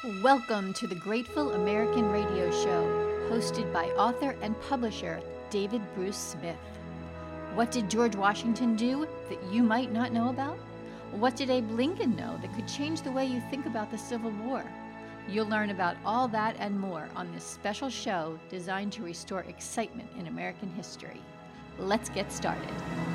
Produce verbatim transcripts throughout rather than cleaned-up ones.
Welcome to the Grateful American Radio Show, hosted by author and publisher David Bruce Smith. What did George Washington do that you might not know about? What did Abe Lincoln know that could change the way you think about the Civil War? You'll learn about all that and more on this special show designed to restore excitement in American history. Let's get started.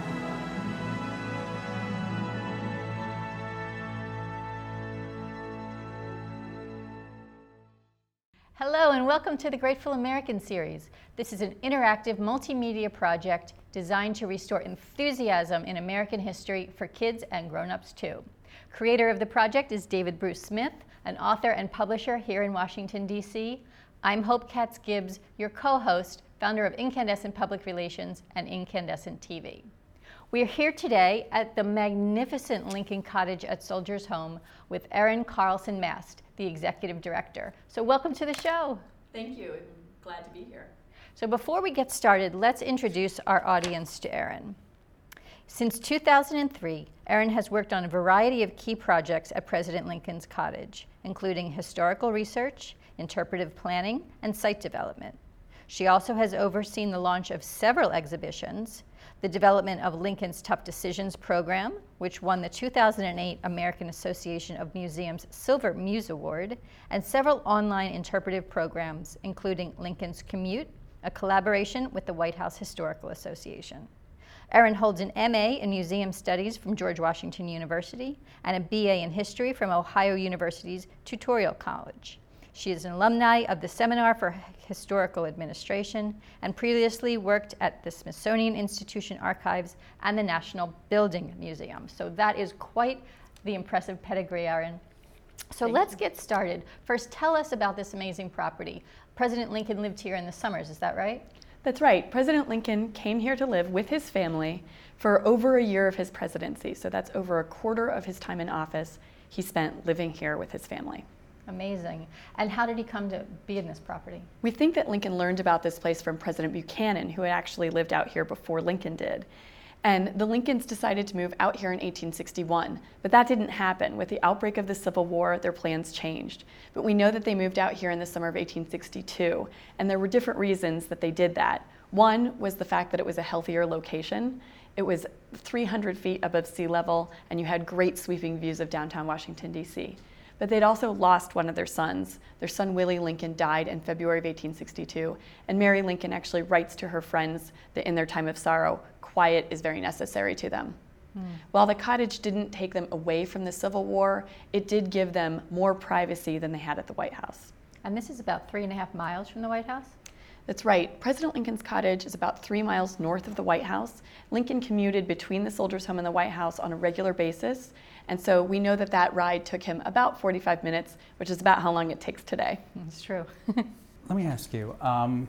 Hello and welcome to the Grateful American series. This is an interactive multimedia project designed to restore enthusiasm in American history for kids and grown-ups too. Creator of the project is David Bruce Smith, an author and publisher here in Washington, D C I'm Hope Katz-Gibbs, your co-host, founder of Incandescent Public Relations and Incandescent T V. We are here today at the magnificent Lincoln Cottage at Soldiers Home with Erin Carlson Mast, the executive director. So welcome to the show. Thank you. I'm glad to be here. So before we get started, let's introduce our audience to Erin. Since two thousand three, Erin has worked on a variety of key projects at President Lincoln's Cottage, including historical research, interpretive planning, and site development. She also has overseen the launch of several exhibitions, the development of Lincoln's Tough Decisions program, which won the two thousand eight American Association of Museums Silver Muse Award, and several online interpretive programs, including Lincoln's Commute, a collaboration with the White House Historical Association. Erin holds an M A in Museum Studies from George Washington University and a B A in History from Ohio University's Tutorial College. She is an alumni of the Seminar for Historical Administration and previously worked at the Smithsonian Institution Archives and the National Building Museum. So that is quite the impressive pedigree, Erin. So Thank let's you. get started. First, tell us about this amazing property. President Lincoln lived here in the summers, is that right? That's right. President Lincoln came here to live with his family for over a year of his presidency. So that's over a quarter of his time in office he spent living here with his family. Amazing. And how did he come to be in this property? We think that Lincoln learned about this place from President Buchanan, who had actually lived out here before Lincoln did. And the Lincolns decided to move out here in eighteen sixty-one, but that didn't happen. With the outbreak of the Civil War, their plans changed. But we know that they moved out here in the summer of eighteen sixty-two, and there were different reasons that they did that. One was the fact that it was a healthier location. It was three hundred feet above sea level, and you had great sweeping views of downtown Washington, D C But they'd also lost one of their sons. Their son, Willie Lincoln, died in February of eighteen sixty-two, and Mary Lincoln actually writes to her friends that in their time of sorrow, quiet is very necessary to them. Mm. While the cottage didn't take them away from the Civil War, it did give them more privacy than they had at the White House. And this is about three and a half miles from the White House? That's right. President Lincoln's cottage is about three miles north of the White House. Lincoln commuted between the Soldiers Home and the White House on a regular basis, and so we know that that ride took him about forty-five minutes, which is about how long it takes today. It's true. Let me ask you, um,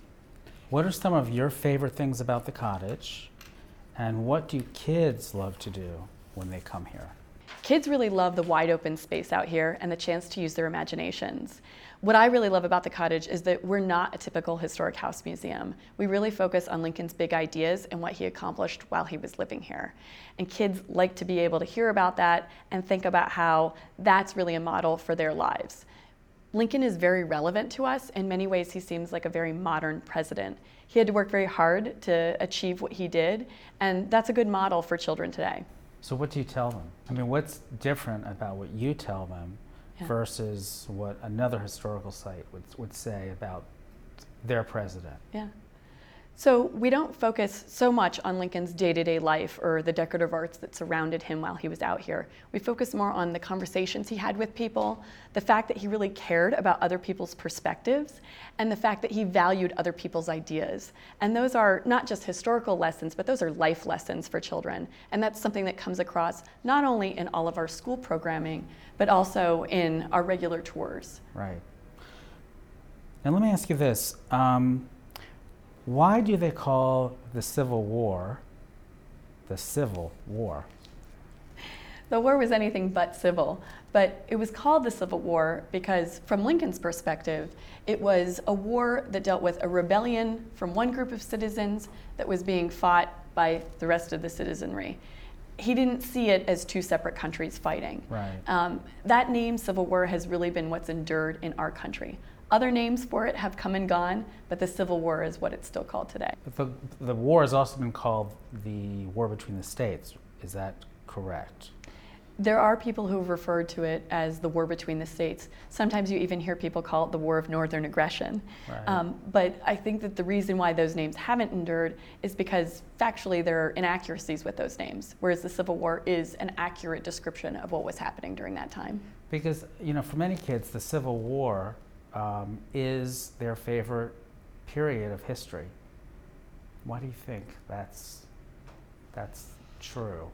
what are some of your favorite things about the cottage, and what do kids love to do when they come here? Kids really love the wide open space out here and the chance to use their imaginations. What I really love about the cottage is that we're not a typical historic house museum. We really focus on Lincoln's big ideas and what he accomplished while he was living here. And kids like to be able to hear about that and think about how that's really a model for their lives. Lincoln is very relevant to us. In many ways, he seems like a very modern president. He had to work very hard to achieve what he did, and that's a good model for children today. So what do you tell them? I mean, what's different about what you tell them yeah. versus what another historical site would, would say about their president? Yeah. So we don't focus so much on Lincoln's day-to-day life or the decorative arts that surrounded him while he was out here. We focus more on the conversations he had with people, the fact that he really cared about other people's perspectives, and the fact that he valued other people's ideas. And those are not just historical lessons, but those are life lessons for children. And that's something that comes across not only in all of our school programming, but also in our regular tours. Right. And let me ask you this. Um, Why do they call the Civil War the Civil War? The war was anything but civil, but it was called the Civil War because, from Lincoln's perspective, it was a war that dealt with a rebellion from one group of citizens that was being fought by the rest of the citizenry. he didn't see it as two separate countries fighting. Right. Um, that name, Civil War, has really been what's endured in our country. Other names for it have come and gone, but the Civil War is what it's still called today. The, the war has also been called the war between the states. Is that correct? There are people who have referred to it as the war between the states. Sometimes you even hear people call it the war of northern aggression. Right. Um, but I think that the reason why those names haven't endured is because factually there are inaccuracies with those names, whereas the Civil War is an accurate description of what was happening during that time. Because, you know, for many kids, the Civil War um, is their favorite period of history. Why do you think that's, that's true?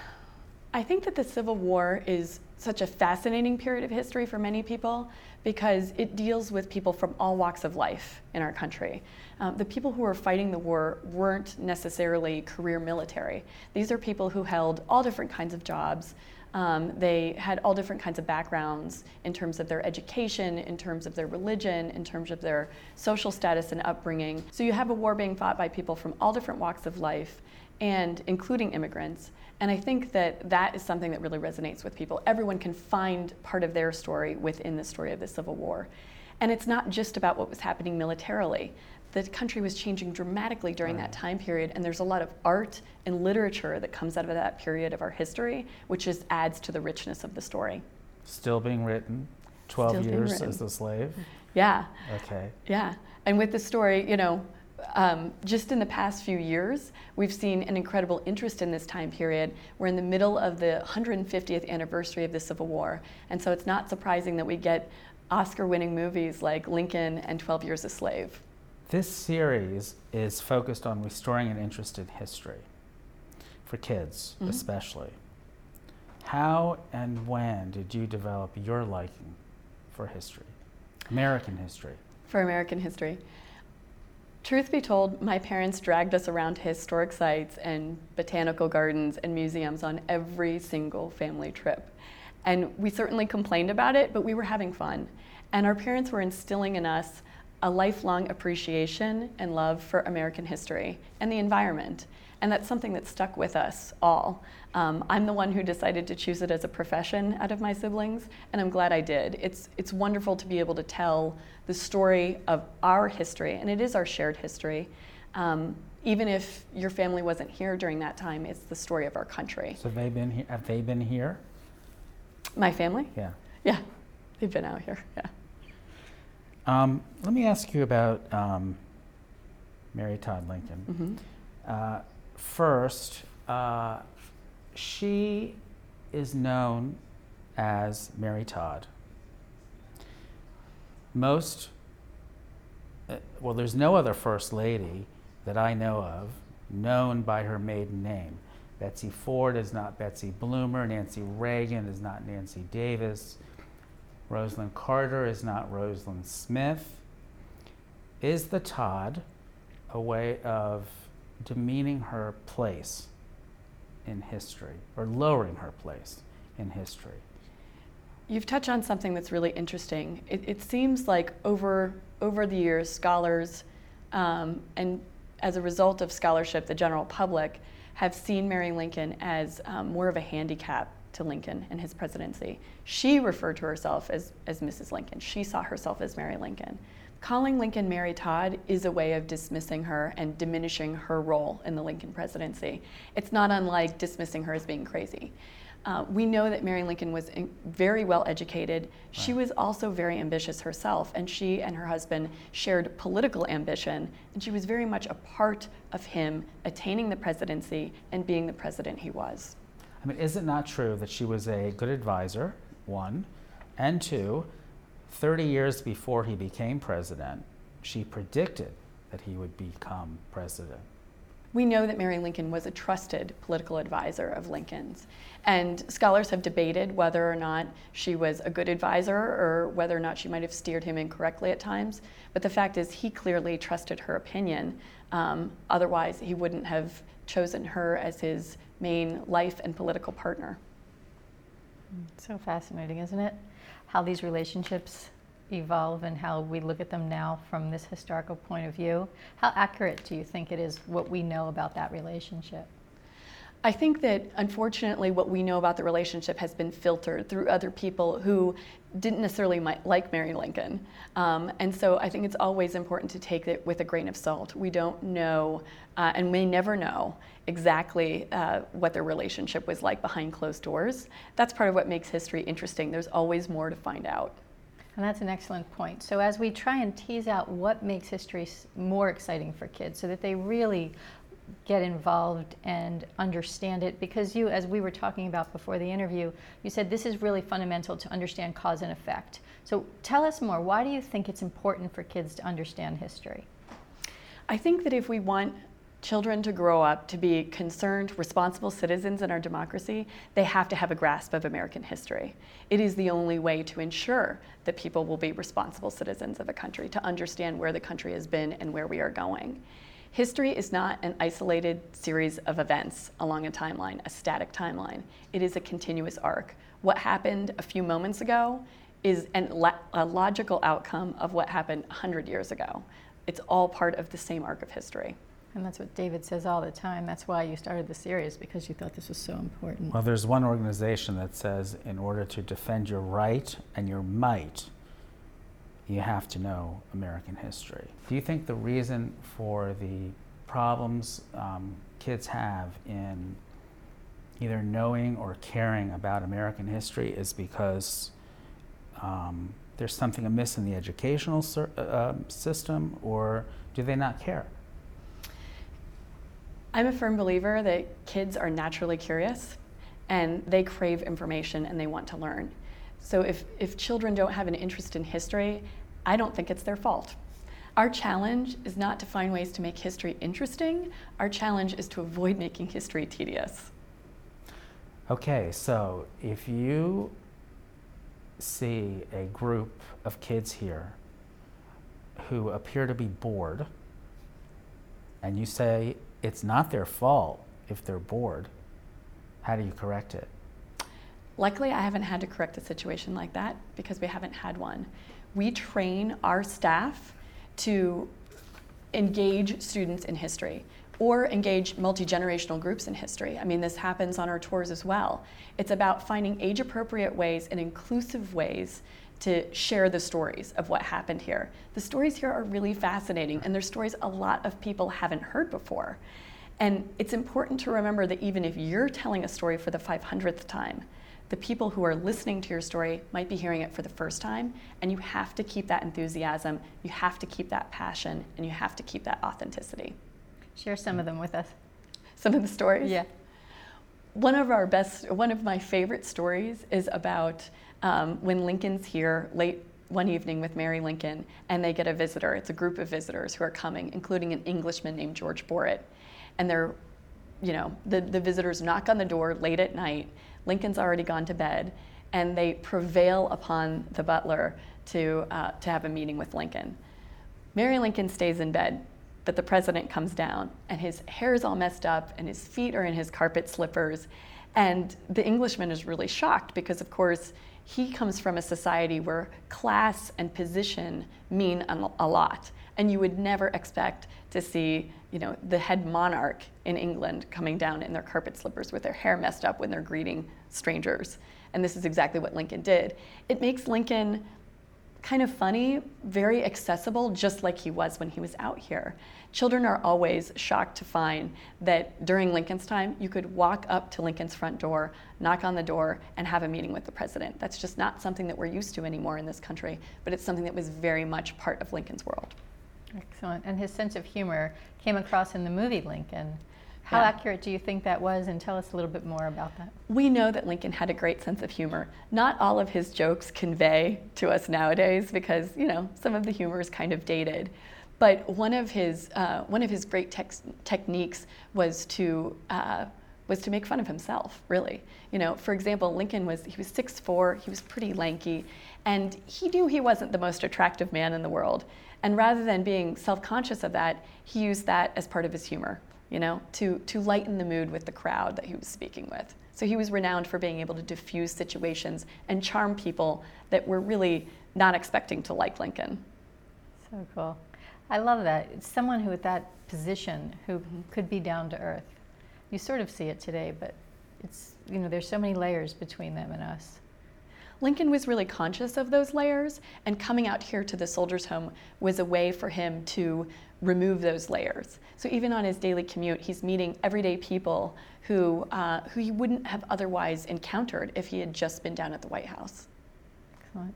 I think that the Civil War is such a fascinating period of history for many people because it deals with people from all walks of life in our country. Um, the people who were fighting the war weren't necessarily career military. These are people who held all different kinds of jobs. Um, they had all different kinds of backgrounds in terms of their education, in terms of their religion, in terms of their social status and upbringing. So you have a war being fought by people from all different walks of life, and including immigrants. And I think that that is something that really resonates with people. Everyone can find part of their story within the story of the Civil War. And it's not just about what was happening militarily. The country was changing dramatically during that time period, and there's a lot of art and literature that comes out of that period of our history, which just adds to the richness of the story. Still being written, twelve Still being years written. as a slave? Yeah. Okay. Yeah. And with the story, you know, Um, just in the past few years, we've seen an incredible interest in this time period. We're in the middle of the one hundred fiftieth anniversary of the Civil War, and so it's not surprising that we get Oscar-winning movies like Lincoln and twelve years a Slave. This series is focused on restoring an interest in history, for kids Mhm. especially. How and when did you develop your liking for history, American history? For American history. Truth be told, my parents dragged us around to historic sites and botanical gardens and museums on every single family trip. And we certainly complained about it, but we were having fun. And our parents were instilling in us a lifelong appreciation and love for American history and the environment. And that's something that stuck with us all. Um, I'm the one who decided to choose it as a profession out of my siblings, and I'm glad I did. It's, it's wonderful to be able to tell the story of our history, and it is our shared history. Um, even if your family wasn't here during that time, it's the story of our country. So they been he- have they been here? My family? Yeah. Yeah, they've been out here, yeah. Um, let me ask you about um, Mary Todd Lincoln. Mm-hmm. Uh, first, uh, she is known as Mary Todd. Most, uh, well, there's no other First Lady that I know of known by her maiden name. Betsy Ford is not Betsy Bloomer. Nancy Reagan is not Nancy Davis. Rosalind Carter is not Rosalind Smith. Is the Todd a way of demeaning her place in history or lowering her place in history? You've touched on something that's really interesting. It, it seems like over, over the years, scholars, um, and as a result of scholarship, the general public, have seen Mary Lincoln as um, more of a handicap to Lincoln and his presidency. She referred to herself as, as Missus Lincoln. She saw herself as Mary Lincoln. Calling Lincoln Mary Todd is a way of dismissing her and diminishing her role in the Lincoln presidency. It's not unlike dismissing her as being crazy. Uh, we know that Mary Lincoln was in, very well educated. She Right. was also very ambitious herself, and she and her husband shared political ambition, and she was very much a part of him attaining the presidency and being the president he was. I mean, is it not true that she was a good advisor, one, and two, thirty years before he became president, she predicted that he would become president? We know that Mary Lincoln was a trusted political advisor of Lincoln's, and scholars have debated whether or not she was a good advisor or whether or not she might have steered him incorrectly at times. But the fact is, he clearly trusted her opinion. Um, otherwise, he wouldn't have chosen her as his main life and political partner. So fascinating, isn't it? How these relationships evolve and how we look at them now from this historical point of view. How accurate do you think it is what we know about that relationship? I think that unfortunately what we know about the relationship has been filtered through other people who didn't necessarily mi- like Mary Lincoln. Um, and so I think it's always important to take it with a grain of salt. We don't know uh, and may never know exactly uh, what their relationship was like behind closed doors. That's part of what makes history interesting. There's always more to find out. And that's an excellent point. So as we try and tease out what makes history s- more exciting for kids so that they really get involved and understand it, because you, as we were talking about before the interview, you said this is really fundamental to understand cause and effect. So tell us more. Why do you think it's important for kids to understand history? I think that if we want children to grow up to be concerned, responsible citizens in our democracy, they have to have a grasp of American history. It is the only way to ensure that people will be responsible citizens of a country, to understand where the country has been and where we are going. History is not an isolated series of events along a timeline, a static timeline. It is a continuous arc. What happened a few moments ago is an, a logical outcome of what happened one hundred years ago. It's all part of the same arc of history. And that's what David says all the time. That's why you started the series, because you thought this was so important. Well, there's one organization that says in order to defend your right and your might, you have to know American history. Do you think the reason for the problems um, kids have in either knowing or caring about American history is because um, there's something amiss in the educational ser- uh, system, or do they not care? I'm a firm believer that kids are naturally curious and they crave information and they want to learn. So if, if children don't have an interest in history, I don't think it's their fault. Our challenge is not to find ways to make history interesting. Our challenge is to avoid making history tedious. Okay, so if you see a group of kids here who appear to be bored, and you say it's not their fault if they're bored, how do you correct it? Luckily, I haven't had to correct a situation like that because we haven't had one. We train our staff to engage students in history or engage multi-generational groups in history. I mean, this happens on our tours as well. It's about finding age-appropriate ways and inclusive ways to share the stories of what happened here. The stories here are really fascinating, and they're stories a lot of people haven't heard before. And it's important to remember that even if you're telling a story for the five hundredth time, the people who are listening to your story might be hearing it for the first time, and you have to keep that enthusiasm, you have to keep that passion, and you have to keep that authenticity. Share some of them with us. Some of the stories? Yeah. One of our best, one of my favorite stories is about um, when Lincoln's here late one evening with Mary Lincoln, and they get a visitor. It's a group of visitors who are coming, including an Englishman named George Borrett. And they're, you know, the, the visitors knock on the door late at night. Lincoln's already gone to bed, and they prevail upon the butler to, uh, to have a meeting with Lincoln. Mary Lincoln stays in bed, but the president comes down, and his hair is all messed up, and his feet are in his carpet slippers. And the Englishman is really shocked because, of course, he comes from a society where class and position mean a lot. And you would never expect to see, you know, the head monarch in England coming down in their carpet slippers with their hair messed up when they're greeting strangers. And this is exactly what Lincoln did. It makes Lincoln kind of funny, very accessible, just like he was when he was out here. Children are always shocked to find that during Lincoln's time, you could walk up to Lincoln's front door, knock on the door, and have a meeting with the president. That's just not something that we're used to anymore in this country, but it's something that was very much part of Lincoln's world. Excellent. And his sense of humor came across in the movie Lincoln. How Yeah. accurate do you think that was? And tell us a little bit more about that. We know that Lincoln had a great sense of humor. Not all of his jokes convey to us nowadays because, you know, some of the humor is kind of dated. But one of his uh, one of his great tex- techniques was to uh, was to make fun of himself. Really, you know, for example, Lincoln was he was six foot four, he was pretty lanky, and he knew he wasn't the most attractive man in the world. And rather than being self-conscious of that, he used that as part of his humor, you know, to to lighten the mood with the crowd that he was speaking with. So he was renowned for being able to diffuse situations and charm people that were really not expecting to like Lincoln. So cool. I love that. It's someone who at that position who mm-hmm. could be down to earth. You sort of see it today, but it's, you know, there's so many layers between them and us. Lincoln was really conscious of those layers, and coming out here to the Soldiers' Home was a way for him to remove those layers. So even on his daily commute, he's meeting everyday people who, uh, who he wouldn't have otherwise encountered if he had just been down at the White House. Excellent.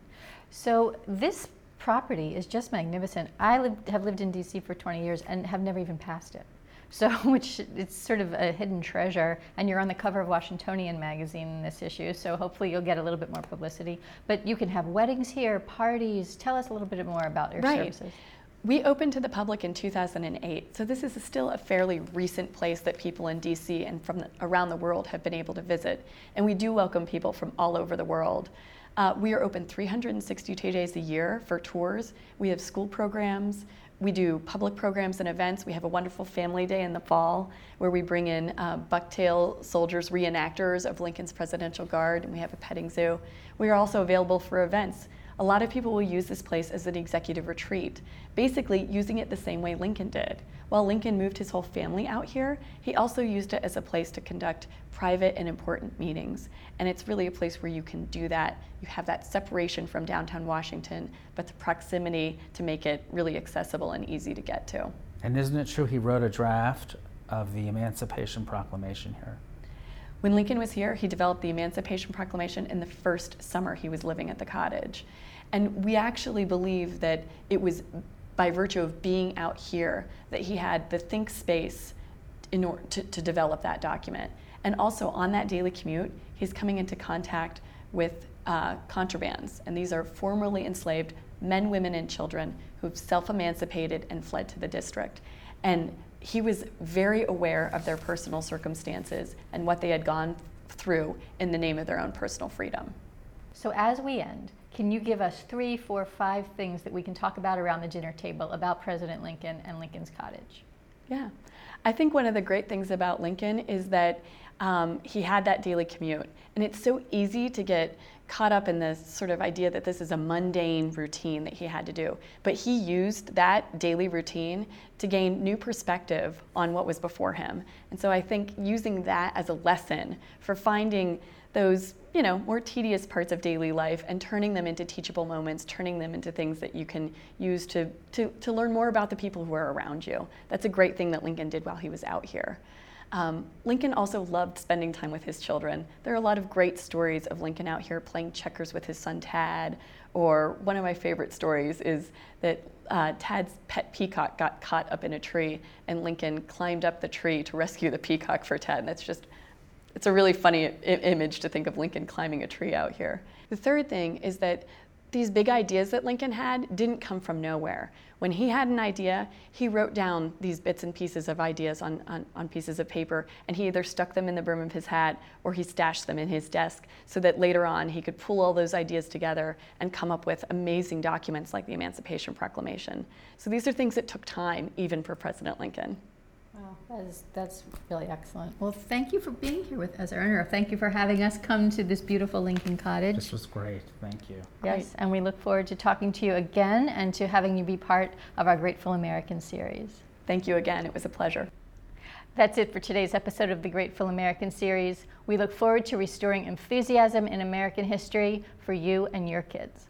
So this property is just magnificent. I lived, have lived in D C for twenty years and have never even passed it. So, which it's sort of a hidden treasure, and you're on the cover of Washingtonian magazine in this issue, so hopefully you'll get a little bit more publicity. But you can have weddings here, parties. Tell us a little bit more about your Right. services. We opened to the public in two thousand eight, so this is still a fairly recent place that people in D C and from the, around the world have been able to visit. And we do welcome people from all over the world. Uh, we are open three hundred sixty-two days a year for tours. We have school programs. We do public programs and events. We have a wonderful family day in the fall where we bring in uh, Bucktail soldiers, reenactors of Lincoln's Presidential Guard, and we have a petting zoo. We are also available for events. A lot of people will use this place as an executive retreat, basically using it the same way Lincoln did. While Lincoln moved his whole family out here, he also used it as a place to conduct private and important meetings. And it's really a place where you can do that. You have that separation from downtown Washington, but the proximity to make it really accessible and easy to get to. And isn't it true he wrote a draft of the Emancipation Proclamation here? When Lincoln was here, he developed the Emancipation Proclamation in the first summer he was living at the cottage. And we actually believe that it was by virtue of being out here that he had the think space in order to, to develop that document. And also on that daily commute, he's coming into contact with uh, contrabands. And these are formerly enslaved men, women, and children who've self-emancipated and fled to the district. And he was very aware of their personal circumstances and what they had gone through in the name of their own personal freedom. So as we end, can you give us three, four, five things that we can talk about around the dinner table about President Lincoln and Lincoln's Cottage? Yeah, I think one of the great things about Lincoln is that um, he had that daily commute. And it's so easy to get caught up in this sort of idea that this is a mundane routine that he had to do. But he used that daily routine to gain new perspective on what was before him. And so I think using that as a lesson for finding those, you know, more tedious parts of daily life and turning them into teachable moments, turning them into things that you can use to, to, to learn more about the people who are around you. That's a great thing that Lincoln did while he was out here. Um, Lincoln also loved spending time with his children. There are a lot of great stories of Lincoln out here playing checkers with his son Tad, or one of my favorite stories is that uh, Tad's pet peacock got caught up in a tree and Lincoln climbed up the tree to rescue the peacock for Tad. And that's just, it's a really funny I- image to think of Lincoln climbing a tree out here. The third thing is that these big ideas that Lincoln had didn't come from nowhere. When he had an idea, he wrote down these bits and pieces of ideas on, on, on pieces of paper, and he either stuck them in the brim of his hat or he stashed them in his desk so that later on he could pull all those ideas together and come up with amazing documents like the Emancipation Proclamation. So these are things that took time, even for President Lincoln. Wow, that is, that's really excellent. Well, thank you for being here with us, Erin. Thank you for having us come to this beautiful Lincoln Cottage. This was great. Thank you. Yes, and we look forward to talking to you again and to having you be part of our Grateful American series. Thank you again. It was a pleasure. That's it for today's episode of the Grateful American series. We look forward to restoring enthusiasm in American history for you and your kids.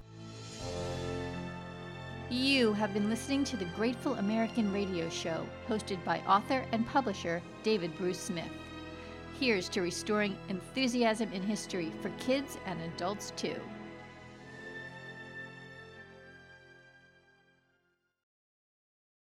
You have been listening to the Grateful American radio show, hosted by author and publisher David Bruce Smith. Here's to restoring enthusiasm in history for kids and adults too.